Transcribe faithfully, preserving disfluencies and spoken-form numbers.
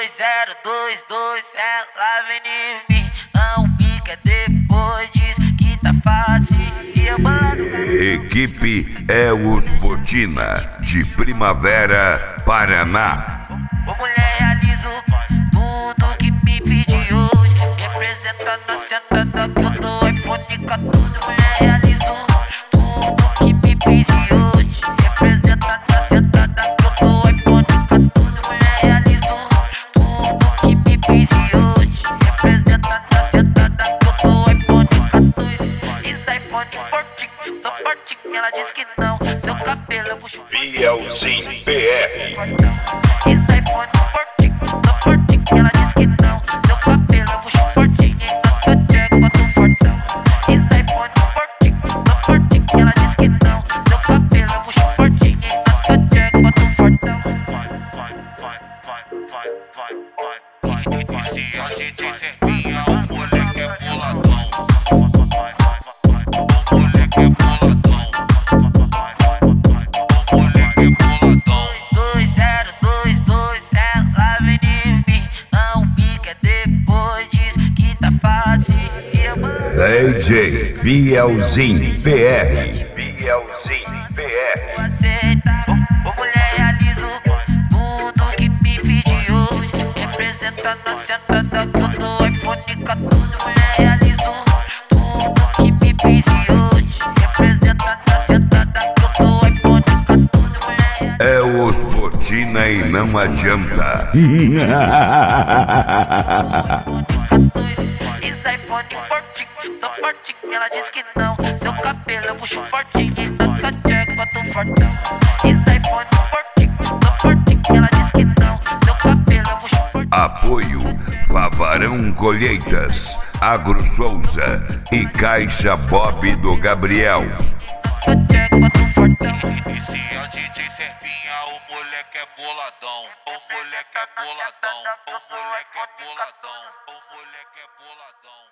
zero dois dois, ela vem em mim. Não pica depois diz que tá fácil. E eu bolado. Equipe é os Botina, de Primavera, Paraná. Ô mulher, realizo tudo que me pedi hoje. Representa na sentada que eu dou iPhone quatorze. Mulher, realizo tudo que me pedi hoje. Representa na sentada que eu dou iPhone quatorze. Mulher, realizo tudo que me pedi hoje. Representa na sentada que eu dou iPhone quatorze. Esse iPhone fortinho, tô fortinho. Ela diz que não, seu cabelo eu puxo. Bielzinho P R. Esse iPhone fortinho, tô fortinho. Ela diz que não, seu cabelo eu puxo fortinho. Então tô Jack, boto fortão. Esse iPhone fortinho, tô fortinho. Ela diz que não, seu cabelo eu puxo fortinho. Então tô Jack, boto fortão. Vai, vai, vai, vai, vai, vai, vai, vai. Esse é o D J Serpinha, o moleque é boladão. O moleque é boladão. O moleque é boladão. dois zero dois dois, ela vem em mim. Não pica depois diz que tá fácil. E eu bolado. D J Bielzinho P R. Bielzinho P R. Aceita, ô, ô mulher, realizo tudo que me pedi hoje. Representa na sentada que eu dou iPhone quatorze. Mulher, realizo tudo que me pedi hoje. Representa na sentada que eu dou iPhone quatorze. Mulher, É os Botina e não adianta. esse iPhone fortinho, tô fortinho. Ela diz que não, seu cabelo eu puxo fortinho. Então tá Jack, boto fortão. Esse iPhone fortinho, tô fortinho. Ela diz que não, seu cabelo eu puxo fortinho. Apoio Favarão Colheitas, Agro Souza e Caixa Bob do Gabriel. Tá Jack, boto fortão. Esse é o D J Serpinha, o moleque é boladão. O moleque é boladão. O moleque é boladão. O moleque é boladão.